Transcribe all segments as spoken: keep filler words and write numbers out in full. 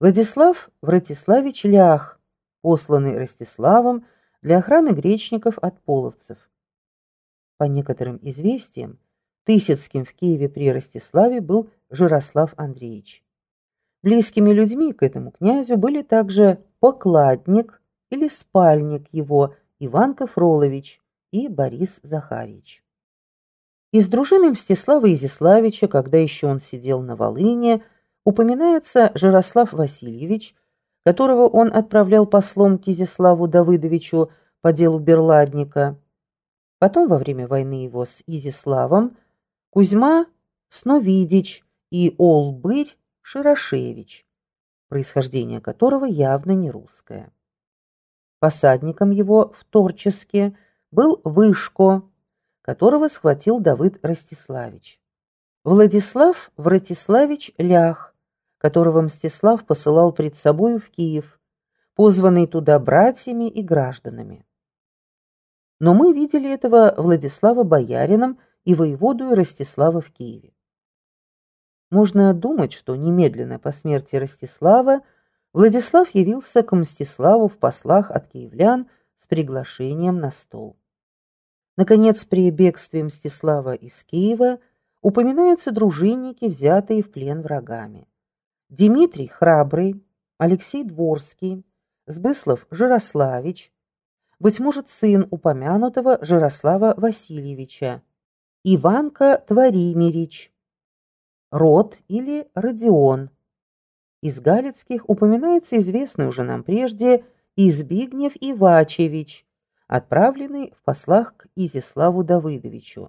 Владислав Вратиславич Лях, посланный Ростиславом для охраны гречников от половцев. По некоторым известиям, Тысяцким в Киеве при Ростиславе был Жирослав Андреевич. Близкими людьми к этому князю были также покладник или спальник его Иван Кафролович и Борис Захарьевич. Из дружины Мстислава Изяславича, когда еще он сидел на Волыне, упоминается Жирослав Васильевич, которого он отправлял послом к Изяславу Давыдовичу по делу Берладника. Потом, во время войны его с Изяславом, Кузьма Сновидич и Олбырь Широшевич, происхождение которого явно не русское. Посадником его в Торческе был Вышко, которого схватил Давыд Ростиславич. Владислав Вратиславич Лях, которого Мстислав посылал пред собою в Киев, позванный туда братьями и гражданами. Но мы видели этого Владислава боярином и воеводою Ростислава в Киеве. Можно думать, что немедленно по смерти Ростислава Владислав явился к Мстиславу в послах от киевлян с приглашением на стол. Наконец, при бегстве Мстислава из Киева упоминаются дружинники, взятые в плен врагами. Дмитрий Храбрый, Алексей Дворский, Сбыслов Жирославич, быть может, сын упомянутого Жирослава Васильевича, Иванка Творимирич, Род или Родион. Из галицких упоминается известный уже нам прежде Избигнев Ивачевич, отправленный в послах к Изяславу Давыдовичу.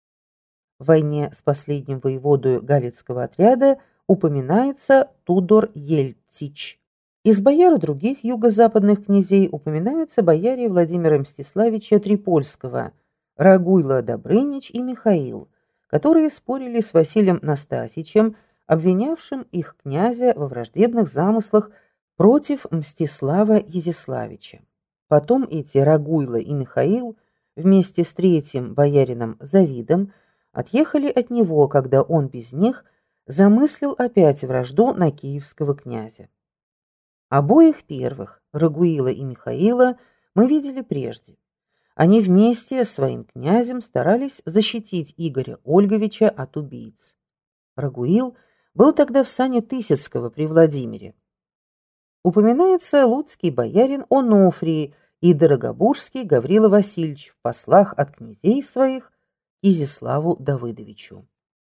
В войне с последним воеводою галицкого отряда упоминается Тудор Ельцич. Из бояр других юго-западных князей упоминаются бояре Владимира Мстиславича Трипольского, Рагуйла Добрынич и Михаил, которые спорили с Василием Настасичем, обвинявшим их князя во враждебных замыслах против Мстислава Изяславича. Потом эти Рагуйла и Михаил вместе с третьим боярином Завидом отъехали от него, когда он без них замыслил опять вражду на киевского князя. Обоих первых, Рагуила и Михаила, мы видели прежде. Они вместе с своим князем старались защитить Игоря Ольговича от убийц. Рагуил был тогда в сане Тысяцкого при Владимире. Упоминается луцкий боярин Онуфрий и дорогобужский Гаврила Васильевич в послах от князей своих Изяславу Давыдовичу.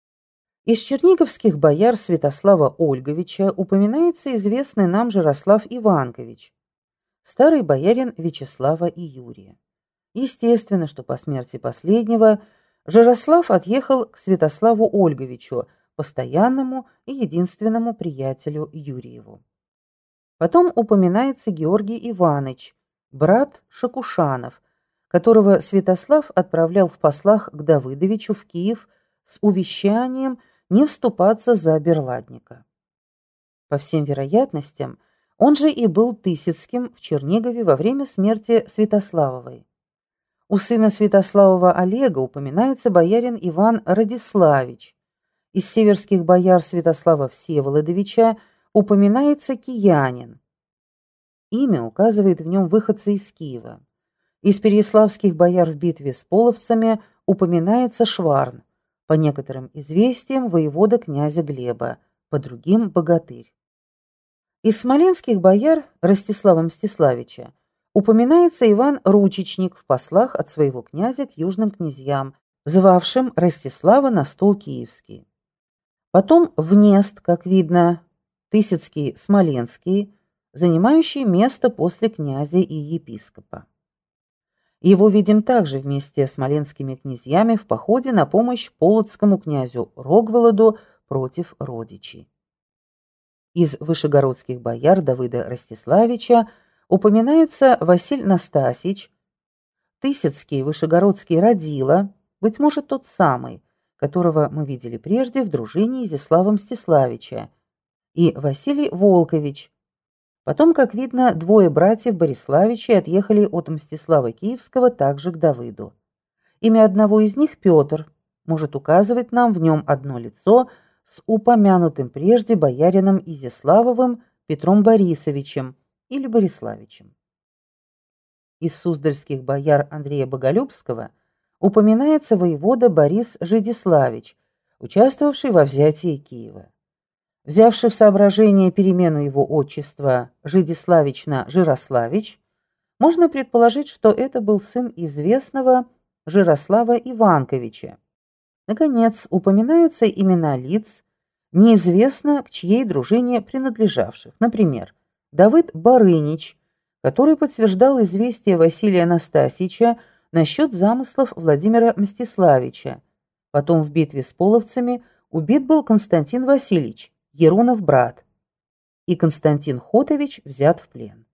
Из черниговских бояр Святослава Ольговича упоминается известный нам Жирослав Иванкович, старый боярин Вячеслава и Юрия. Естественно, что по смерти последнего Жирослав отъехал к Святославу Ольговичу, постоянному и единственному приятелю Юрьеву. Потом упоминается Георгий Иваныч, брат Шакушанов, которого Святослав отправлял в послах к Давыдовичу в Киев с увещанием не вступаться за Берладника. По всем вероятностям, он же и был Тысяцким в Чернигове во время смерти Святославовой. У сына Святославова Олега упоминается боярин Иван Радиславич. Из северских бояр Святослава Всеволодовича упоминается киянин. Имя указывает в нем выходца из Киева. Из переяславских бояр в битве с половцами упоминается Шварн, по некоторым известиям воевода князя Глеба, по другим богатырь. Из смоленских бояр Ростислава Мстиславича упоминается Иван Ручечник в послах от своего князя к южным князьям, звавшим Ростислава на стол киевский. Потом Внест, как видно, Тысяцкий, Смоленский, занимающий место после князя и епископа. Его видим также вместе с смоленскими князьями в походе на помощь полоцкому князю Рогволоду против родичей. Из вышегородских бояр Давыда Ростиславича упоминается Василь Настасич, Тысяцкий вышегородский Радила, быть может, тот самый, которого мы видели прежде в дружине Изяслава Мстиславича, и Василий Волкович. Потом, как видно, двое братьев Бориславичей отъехали от Мстислава Киевского также к Давыду. Имя одного из них, Петр, может указывать нам в нем одно лицо с упомянутым прежде боярином Изяславовым Петром Борисовичем или Бориславичем. Из суздальских бояр Андрея Боголюбского упоминается воевода Борис Жидиславич, участвовавший во взятии Киева. Взявши в соображение перемену его отчества Жидиславич на Жирославич, можно предположить, что это был сын известного Жирослава Иванковича. Наконец, упоминаются имена лиц, неизвестно к чьей дружине принадлежавших. Например, Давыд Барынич, который подтверждал известие Василия Настасьича насчет замыслов Владимира Мстиславича. Потом в битве с половцами убит был Константин Васильевич, Ерунов брат, и Константин Хотович взят в плен.